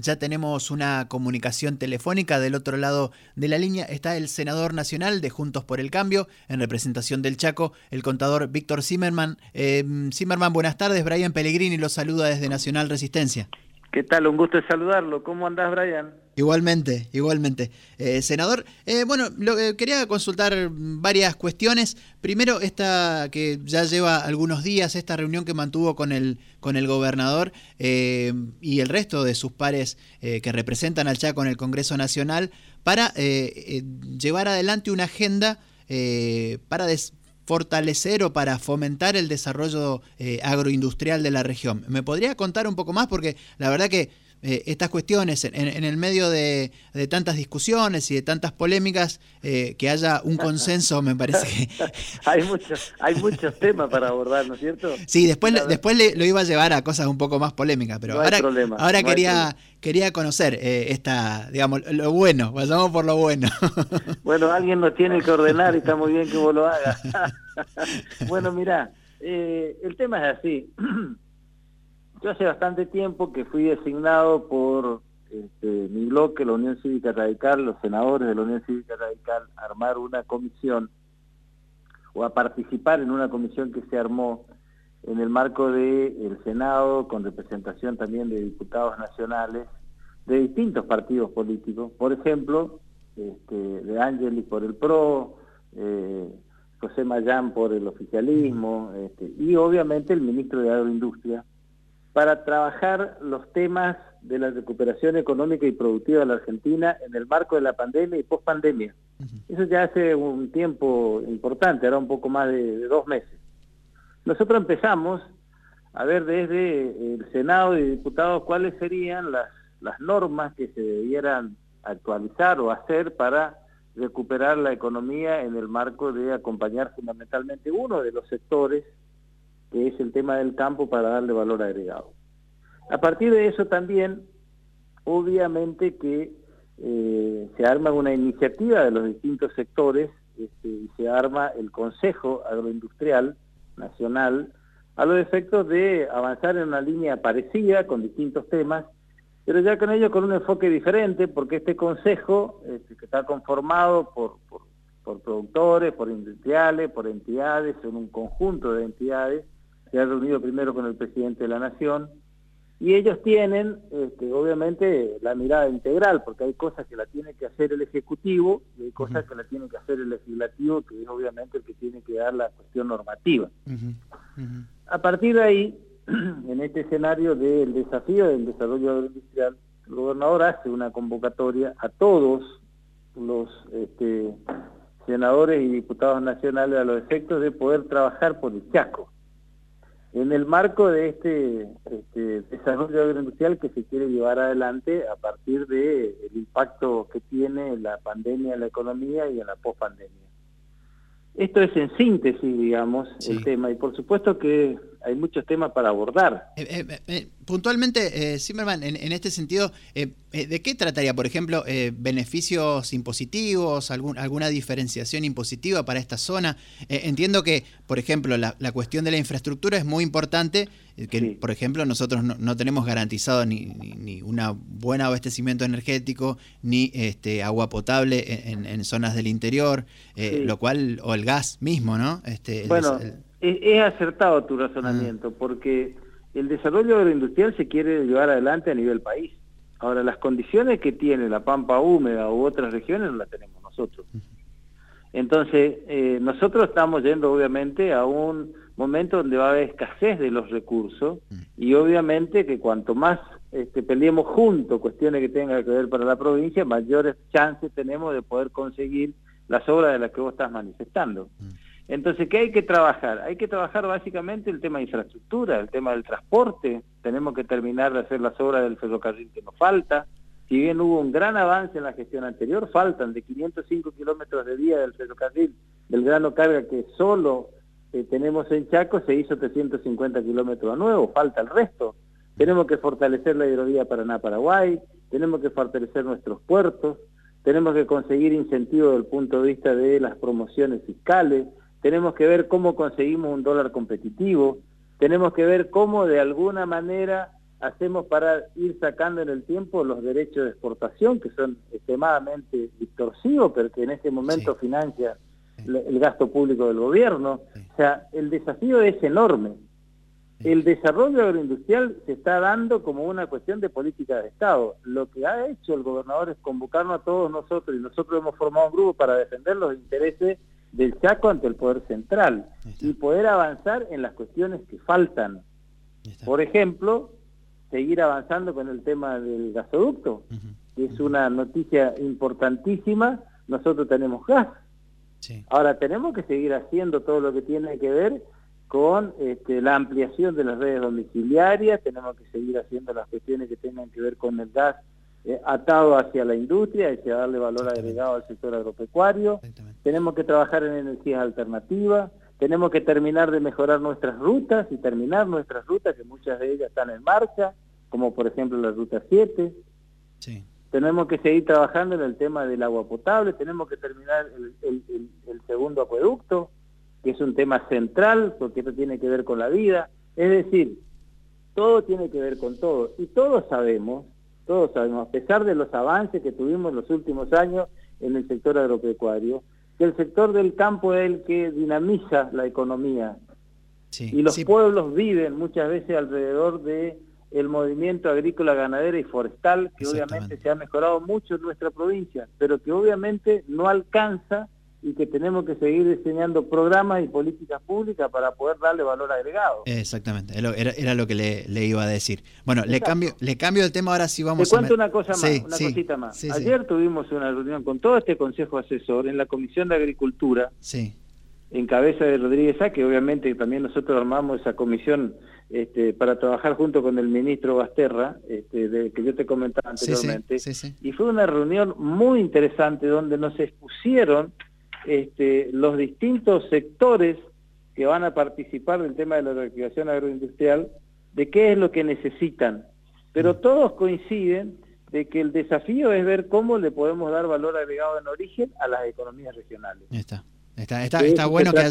ya tenemos una comunicación telefónica del otro lado de la línea. Está el senador nacional de Juntos por el Cambio, en representación del Chaco, el contador Víctor Zimmerman. Zimmerman, buenas tardes. Brian Pellegrini lo saluda desde Nacional Resistencia. ¿Qué tal? Un gusto de saludarlo. ¿Cómo andás, Brian? Igualmente, igualmente. Senador, quería consultar varias cuestiones. Primero, esta que ya lleva algunos días, esta reunión que mantuvo con el gobernador y el resto de sus pares que representan al Chaco en el Congreso Nacional para llevar adelante una agenda para fortalecer o para fomentar el desarrollo agroindustrial de la región. ¿Me podría contar un poco más? Porque la verdad que estas cuestiones, en el medio de tantas discusiones y de tantas polémicas, que haya un consenso, me parece que... hay muchos temas para abordar, ¿no es cierto? Sí, después lo iba a llevar a cosas un poco más polémicas, pero ahora quería conocer digamos, lo bueno, vayamos por lo bueno. Bueno, alguien nos tiene que ordenar y está muy bien que vos lo hagas. Bueno, mirá, el tema es así. Yo hace bastante tiempo que fui designado por mi bloque, la Unión Cívica Radical, los senadores de la Unión Cívica Radical, a armar una comisión o a participar en una comisión que se armó en el marco del Senado, con representación también de diputados nacionales de distintos partidos políticos, por ejemplo, de Ángelis por el PRO, José Mayán por el oficialismo, y obviamente el ministro de Agroindustria, para trabajar los temas de la recuperación económica y productiva de la Argentina en el marco de la pandemia y pospandemia. Eso ya hace un tiempo importante, ahora un poco más de 2 meses. Nosotros empezamos a ver desde el Senado de Diputados cuáles serían las normas que se debieran actualizar o hacer para recuperar la economía en el marco de acompañar fundamentalmente uno de los sectores, que es el tema del campo, para darle valor agregado. A partir de eso también, obviamente que se arma una iniciativa de los distintos sectores y se arma el Consejo Agroindustrial Nacional a los efectos de avanzar en una línea parecida con distintos temas, pero ya con ello con un enfoque diferente, porque este consejo, que está conformado por productores, por industriales, por entidades, son un conjunto de entidades, se ha reunido primero con el presidente de la Nación, y ellos tienen, obviamente, la mirada integral, porque hay cosas que la tiene que hacer el Ejecutivo y hay cosas que la tiene que hacer el Legislativo, que es obviamente el que tiene que dar la cuestión normativa. A partir de ahí, en este escenario del desafío del desarrollo agroindustrial, el gobernador hace una convocatoria a todos los senadores y diputados nacionales a los efectos de poder trabajar por el Chaco, en el marco de este desarrollo agroindustrial que se quiere llevar adelante a partir del impacto que tiene la pandemia en la economía y en la pospandemia. Esto es en síntesis, digamos, sí, el tema, y por supuesto que hay muchos temas para abordar. Puntualmente, Zimmerman, en este sentido, ¿de qué trataría? Por ejemplo, beneficios impositivos, alguna diferenciación impositiva para esta zona. Entiendo que, por ejemplo, la cuestión de la infraestructura es muy importante, que sí, por ejemplo, nosotros no tenemos garantizado ni un buen abastecimiento energético, ni agua potable en zonas del interior, sí, lo cual, o el gas mismo, ¿no? Es acertado tu razonamiento, porque el desarrollo agroindustrial se quiere llevar adelante a nivel país. Ahora, las condiciones que tiene la Pampa húmeda u otras regiones no las tenemos nosotros. Entonces, nosotros estamos yendo obviamente a un momento donde va a haber escasez de los recursos, y obviamente que cuanto más peleemos juntos cuestiones que tengan que ver para la provincia, mayores chances tenemos de poder conseguir las obras de las que vos estás manifestando. Entonces, ¿qué hay que trabajar? Hay que trabajar básicamente el tema de infraestructura, el tema del transporte. Tenemos que terminar de hacer las obras del ferrocarril que nos falta. Si bien hubo un gran avance en la gestión anterior, faltan de 505 kilómetros de vía del ferrocarril del grano carga que solo tenemos en Chaco, se hizo 350 kilómetros a nuevo, falta el resto. Tenemos que fortalecer la hidrovía Paraná-Paraguay, tenemos que fortalecer nuestros puertos, tenemos que conseguir incentivos desde el punto de vista de las promociones fiscales, tenemos que ver cómo conseguimos un dólar competitivo, tenemos que ver cómo de alguna manera hacemos para ir sacando en el tiempo los derechos de exportación, que son extremadamente distorsivos, pero que en este momento financia el gasto público del gobierno. O sea, el desafío es enorme. El desarrollo agroindustrial se está dando como una cuestión de política de Estado. Lo que ha hecho el gobernador es convocarnos a todos nosotros, y nosotros hemos formado un grupo para defender los intereses del Chaco ante el Poder Central y poder avanzar en las cuestiones que faltan. Por ejemplo, seguir avanzando con el tema del gasoducto, que es una noticia importantísima. Nosotros tenemos gas. Ahora tenemos que seguir haciendo todo lo que tiene que ver con la ampliación de las redes domiciliarias, tenemos que seguir haciendo las cuestiones que tengan que ver con el gas atado hacia la industria, hacia darle valor agregado al sector agropecuario. Tenemos que trabajar en energías alternativas, tenemos que terminar de mejorar nuestras rutas y terminar nuestras rutas, que muchas de ellas están en marcha, como por ejemplo la Ruta 7. Tenemos que seguir trabajando en el tema del agua potable, tenemos que terminar el segundo acueducto, que es un tema central, porque esto tiene que ver con la vida. Es decir, todo tiene que ver con todo. Y todos sabemos, a pesar de los avances que tuvimos en los últimos años en el sector agropecuario, que el sector del campo es el que dinamiza la economía. Y los pueblos viven muchas veces alrededor de el movimiento agrícola, ganadero y forestal, que obviamente se ha mejorado mucho en nuestra provincia, pero que obviamente no alcanza, y que tenemos que seguir diseñando programas y políticas públicas para poder darle valor agregado. Exactamente, era lo que le iba a decir. Bueno, le cambio el tema, ahora sí vamos a... Te cuento una cosa más, cosita más. Ayer tuvimos una reunión con todo este Consejo Asesor en la Comisión de Agricultura, en cabeza de Rodríguez Sá, que obviamente también nosotros armamos esa comisión para trabajar junto con el ministro Basterra, que yo te comentaba anteriormente, y fue una reunión muy interesante donde nos expusieron los distintos sectores que van a participar del tema de la reactivación agroindustrial, de qué es lo que necesitan. Pero todos coinciden de que el desafío es ver cómo le podemos dar valor agregado en origen a las economías regionales. Está bueno que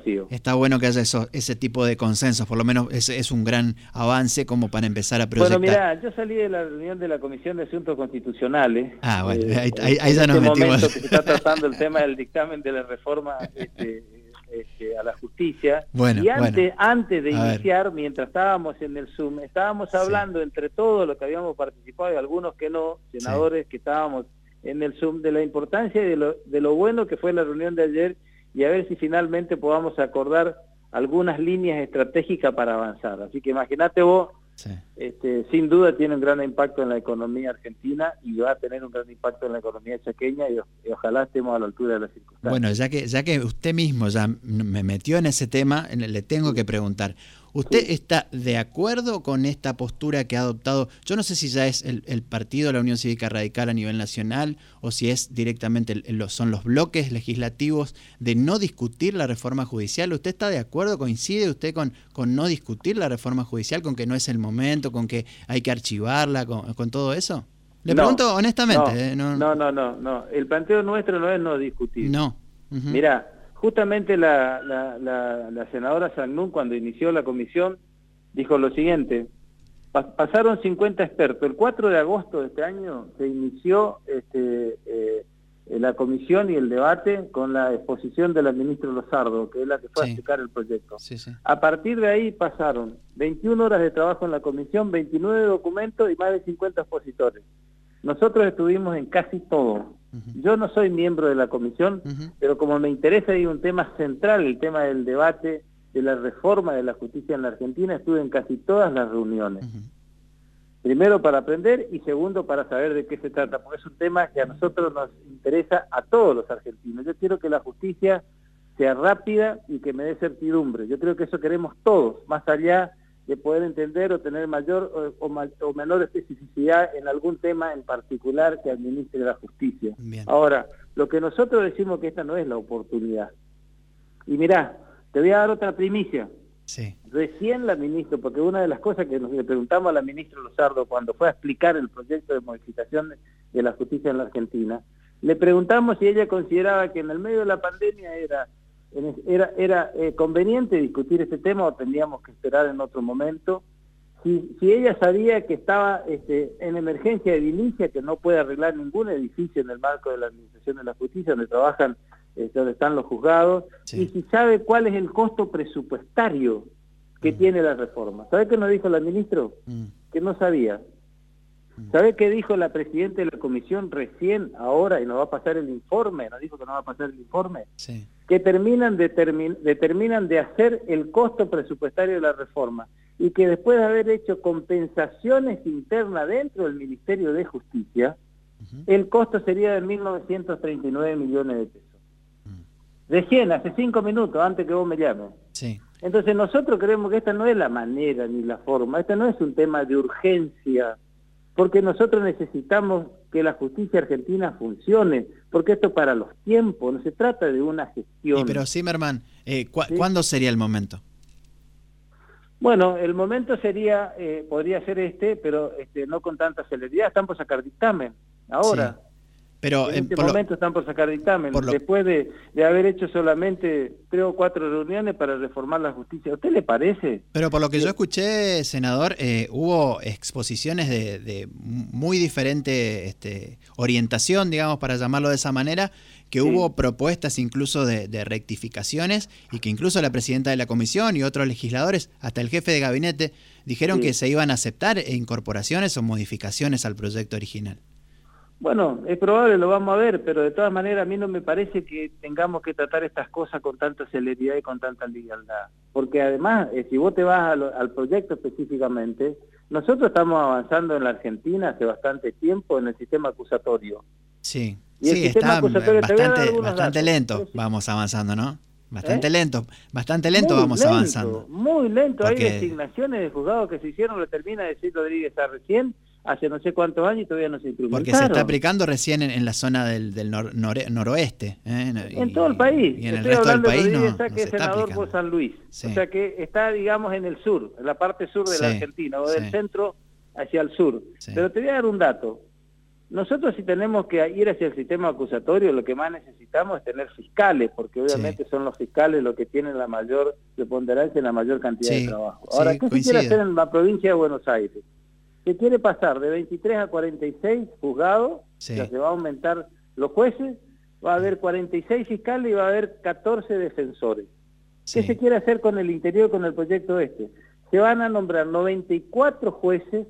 haya ese tipo de consensos, por lo menos es un gran avance como para empezar a proyectar. Bueno, mirá, yo salí de la reunión de la Comisión de Asuntos Constitucionales. Bueno, ahí ya nos metimos. En este momento que se está tratando el tema del dictamen de la reforma a la justicia. Antes de iniciar, mientro estábamos en el Zoom, estábamos hablando entre todos los que habíamos participado y algunos que no, senadores que estábamos en el Zoom, de la importancia y de lo bueno que fue la reunión de ayer, y a ver si finalmente podamos acordar algunas líneas estratégicas para avanzar. Así que imagínate vos, sin duda tiene un gran impacto en la economía argentina y va a tener un gran impacto en la economía chaqueña, y ojalá estemos a la altura de las circunstancias. Bueno, ya que usted mismo ya me metió en ese tema, le tengo que preguntar, ¿usted está de acuerdo con esta postura que ha adoptado? Yo no sé si ya es el partido, la Unión Cívica Radical a nivel nacional, o si es directamente son los bloques legislativos de no discutir la reforma judicial. ¿Usted está de acuerdo? ¿Coincide usted con no discutir la reforma judicial, con que no es el momento, con que hay que archivarla, con todo eso? Le pregunto honestamente. No. El planteo nuestro no es no discutir. No. Mirá, justamente la senadora Sagnún, cuando inició la comisión, dijo lo siguiente: pasaron 50 expertos. El 4 de agosto de este año se inició la comisión y el debate con la exposición de la ministra Lozardo, que es la que fue a explicar el proyecto. A partir de ahí pasaron 21 horas de trabajo en la comisión, 29 documentos y más de 50 expositores. Nosotros estuvimos en casi todo. Yo no soy miembro de la comisión, pero como me interesa y un tema central, el tema del debate de la reforma de la justicia en la Argentina, estuve en casi todas las reuniones. Primero para aprender y segundo para saber de qué se trata, porque es un tema que a nosotros nos interesa a todos los argentinos. Yo quiero que la justicia sea rápida y que me dé certidumbre. Yo creo que eso queremos todos, más allá de poder entender o tener mayor o menor especificidad en algún tema en particular que administre la justicia. Ahora, lo que nosotros decimos que esta no es la oportunidad. Y mirá, te voy a dar otra primicia. Recién la ministra, porque una de las cosas que le preguntamos a la ministra Lozardo cuando fue a explicar el proyecto de modificación de la justicia en la Argentina, le preguntamos si ella consideraba que en el medio de la pandemia era conveniente discutir este tema o tendríamos que esperar en otro momento. si ella sabía que estaba en emergencia edilicia, que no puede arreglar ningún edificio en el marco de la Administración de la Justicia, donde trabajan, donde están los juzgados, Sí. y si sabe cuál es el costo presupuestario que tiene la reforma. ¿Sabe qué nos dijo la ministra? Que no sabía. ¿Sabe qué dijo la presidenta de la comisión recién, ahora, y nos va a pasar el informe? Nos dijo que nos va a pasar el informe. Sí. Que determinan de hacer el costo presupuestario de la reforma y que después de haber hecho compensaciones internas dentro del Ministerio de Justicia, el costo sería de 1.939 millones de pesos. Recién, hace 5 minutos, antes que vos me llames. Sí. Entonces nosotros creemos que esta no es la manera ni la forma, este no es un tema de urgencia, porque nosotros necesitamos que la justicia argentina funcione, porque esto para los tiempos, no se trata de una gestión. Pero Zimmerman, ¿Sí? ¿cuándo sería el momento? Bueno, el momento sería, podría ser pero no con tanta celeridad, están por sacar dictamen, ahora. Sí. Pero en este momento están por sacar dictamen, después de haber hecho solamente 3 o 4 reuniones para reformar la justicia. ¿A usted le parece? Pero por lo que yo escuché, senador, hubo exposiciones de muy diferente orientación, digamos, para llamarlo de esa manera, que hubo propuestas incluso de rectificaciones y que incluso la presidenta de la comisión y otros legisladores, hasta el jefe de gabinete, dijeron que se iban a aceptar incorporaciones o modificaciones al proyecto original. Bueno, es probable, lo vamos a ver, pero de todas maneras a mí no me parece que tengamos que tratar estas cosas con tanta celeridad y con tanta liviandad. Porque además, si vos te vas al proyecto específicamente, nosotros estamos avanzando en la Argentina hace bastante tiempo en el sistema acusatorio. Sí, y el sistema acusatorio, bastante lento vamos avanzando, ¿no? Bastante lento vamos avanzando. Muy lento, porque hay designaciones de juzgados que se hicieron, lo termina de decir Rodríguez recién, hace no sé cuántos años y todavía no se implementaron. Porque se está aplicando recién en la zona del noroeste. En todo el país. Y en el resto del país no que se es senador por San Luis. Sí. O sea que está, digamos, en el sur, en la parte sur de la Argentina, o del centro hacia el sur. Sí. Pero te voy a dar un dato. Nosotros si tenemos que ir hacia el sistema acusatorio, lo que más necesitamos es tener fiscales, porque obviamente son los fiscales los que tienen la mayor preponderancia y la mayor cantidad de trabajo. Ahora, ¿qué se quiere hacer en la provincia de Buenos Aires? Se quiere pasar de 23 a 46 juzgados, o sea, se va a aumentar los jueces, va a haber 46 fiscales y va a haber 14 defensores. ¿Qué se quiere hacer con el interior, con el proyecto Se van a nombrar 94 jueces,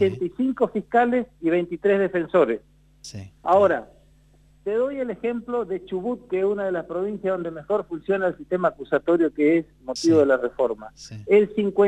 85 fiscales y 23 defensores. Ahora, te doy el ejemplo de Chubut, que es una de las provincias donde mejor funciona el sistema acusatorio, que es motivo de la reforma. El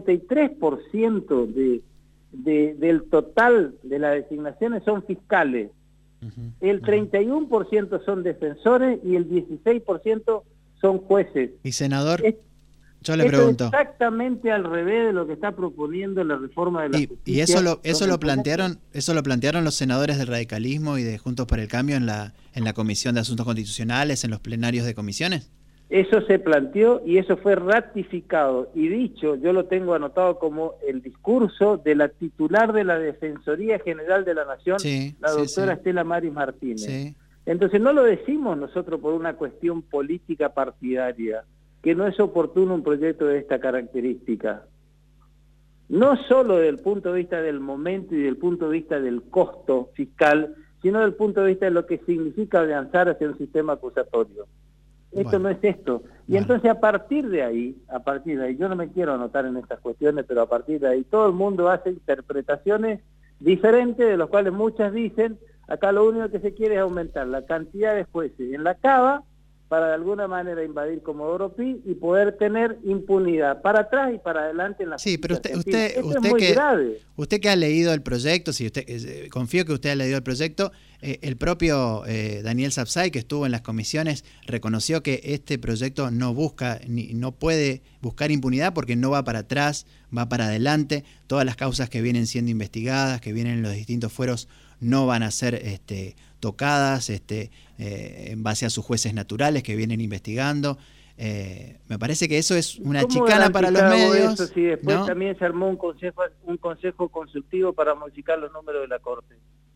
53% del total de las designaciones son fiscales, el 31% son defensores y el 16% son jueces. Y senador, yo le pregunto. Es exactamente al revés de lo que está proponiendo la reforma de la justicia. Y eso lo plantearon los senadores del radicalismo y de Juntos por el Cambio en la Comisión de Asuntos Constitucionales, en los plenarios de comisiones. Eso se planteó y eso fue ratificado y dicho, yo lo tengo anotado como el discurso de la titular de la Defensoría General de la Nación, la doctora Estela Maris Martínez. Entonces no lo decimos nosotros por una cuestión política partidaria, que no es oportuno un proyecto de esta característica. No solo desde el punto de vista del momento y del punto de vista del costo fiscal, sino desde el punto de vista de lo que significa avanzar hacia un sistema acusatorio. Esto no es esto. Y entonces a partir de ahí, yo no me quiero anotar en estas cuestiones, pero a partir de ahí todo el mundo hace interpretaciones diferentes, de las cuales muchas dicen, acá lo único que se quiere es aumentar la cantidad de jueces en la cava para de alguna manera invadir Comodoro Pi y poder tener impunidad para atrás y para adelante en la justicia. Pero usted que ha leído el proyecto, confío que usted ha leído el proyecto, el propio Daniel Sapsay, que estuvo en las comisiones, reconoció que este proyecto no puede buscar impunidad porque no va para atrás, va para adelante. Todas las causas que vienen siendo investigadas, que vienen en los distintos fueros, no van a ser tocadas en base a sus jueces naturales que vienen investigando. Me parece que eso es una chicana para los medios. Eso, si después también se armó un consejo consultivo para modificar los números de la Corte.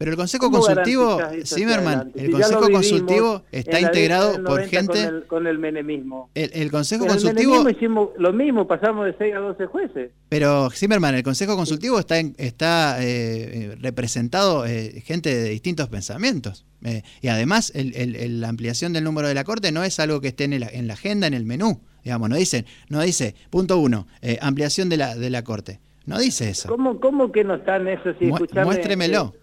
Pero el Consejo Consultivo, Zimmerman, el Consejo Consultivo está integrado por gente... Con el menemismo. El Consejo Consultivo... En el menemismo hicimos lo mismo, pasamos de 6 a 12 jueces. Pero, Zimmerman, el Consejo Consultivo está representado gente de distintos pensamientos. Y además, la ampliación del número de la Corte no es algo que esté en la agenda, en el menú. Digamos, no dice, punto 1, ampliación de la Corte. No dice eso. ¿Cómo que no está en eso? Si Muéstremelo.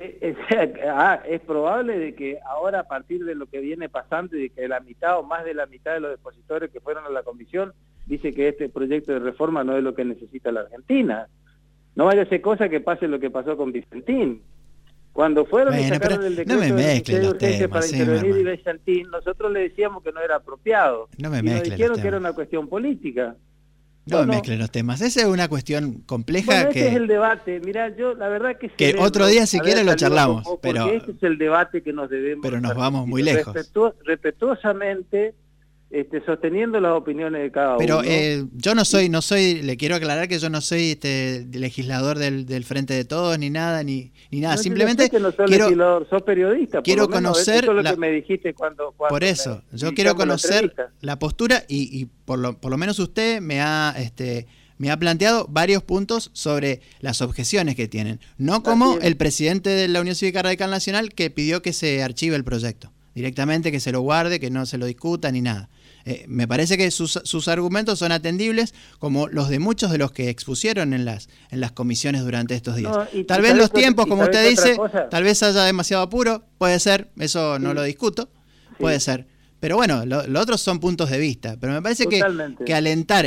Es probable de que ahora, a partir de lo que viene pasando y de que la mitad o más de la mitad de los depositores que fueron a la comisión dice que este proyecto de reforma no es lo que necesita la Argentina. No vaya a ser cosa que pase lo que pasó con Vicentín. Cuando fueron y sacaron el decreto de urgencia para intervenir y Vicentín, nosotros le decíamos que no era apropiado. No me y nos dijeron que era una cuestión política. No mezclen los temas. Esa es una cuestión compleja. Ese es el debate. Mirá, yo la verdad que otro día si quiere lo charlamos. Pero ese es el debate que nos debemos. Pero nos vamos muy lejos. Respetuosamente, sosteniendo las opiniones de cada uno. Pero yo no soy, le quiero aclarar que yo no soy legislador del Frente de Todos, ni nada. No, simplemente que no sos legislador, sos periodista. Quiero conocer eso es lo que me dijiste cuando por eso, yo quiero conocer la postura y por lo menos usted me ha planteado varios puntos sobre las objeciones que tienen. No como el presidente de la Unión Cívica Radical Nacional, que pidió que se archive el proyecto. Directamente, que se lo guarde, que no se lo discuta ni nada. Me parece que sus argumentos son atendibles, como los de muchos de los que expusieron en las comisiones durante estos días. Tal vez los tiempos, como usted dice, tal vez haya demasiado apuro, puede ser, eso no lo discuto, puede ser. Pero bueno, lo otros son puntos de vista. Pero me parece que alentar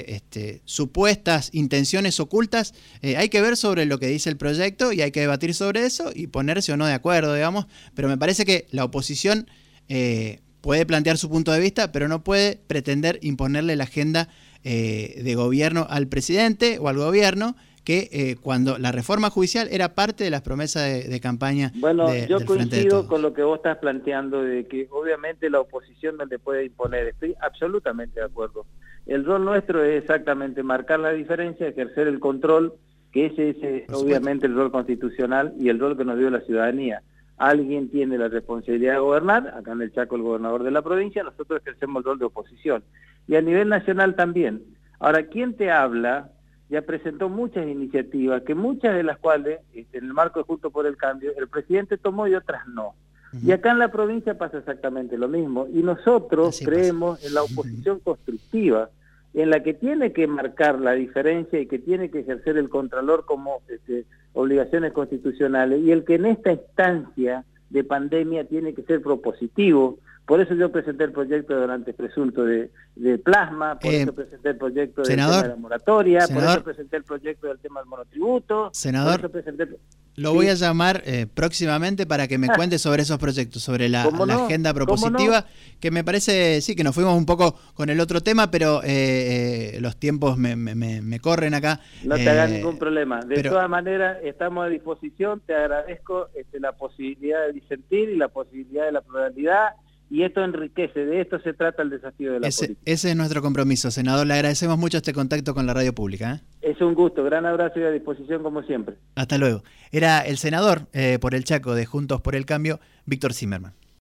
supuestas intenciones ocultas, hay que ver sobre lo que dice el proyecto y hay que debatir sobre eso y ponerse o no de acuerdo, digamos. Pero me parece que la oposición puede plantear su punto de vista, pero no puede pretender imponerle la agenda de gobierno al presidente o al gobierno, que cuando la reforma judicial era parte de las promesas de campaña. Bueno, yo coincido con lo que vos estás planteando, de que obviamente la oposición no le puede imponer. Estoy absolutamente de acuerdo. El rol nuestro es exactamente marcar la diferencia, ejercer el control, que ese es obviamente el rol constitucional y el rol que nos dio la ciudadanía. Alguien tiene la responsabilidad de gobernar, acá en el Chaco el gobernador de la provincia, nosotros ejercemos el rol de oposición. Y a nivel nacional también. Ahora, ¿quién te habla? Ya presentó muchas iniciativas, que muchas de las cuales, en el marco de Juntos por el Cambio, el presidente tomó y otras no. Y acá en la provincia pasa exactamente lo mismo. Y nosotros creemos en la oposición constructiva, en la que tiene que marcar la diferencia y que tiene que ejercer el contralor como obligaciones constitucionales, y el que en esta instancia de pandemia tiene que ser propositivo. Por eso yo presenté el proyecto de donante presunto de plasma, por eso presenté el proyecto del tema de la moratoria, por eso presenté el proyecto del tema del monotributo. Senador, por eso presenté... Lo voy a llamar próximamente para que me cuente sobre esos proyectos, sobre la agenda propositiva, que me parece, sí, que nos fuimos un poco con el otro tema, pero los tiempos me corren acá. No te hagas ningún problema. De todas maneras, estamos a disposición, te agradezco la posibilidad de disentir y la posibilidad de la pluralidad, y esto enriquece, de esto se trata el desafío de la política. Ese es nuestro compromiso, senador. Le agradecemos mucho este contacto con la radio pública. Es un gusto, gran abrazo y a disposición como siempre. Hasta luego. Era el senador por el Chaco de Juntos por el Cambio, Víctor Zimmerman.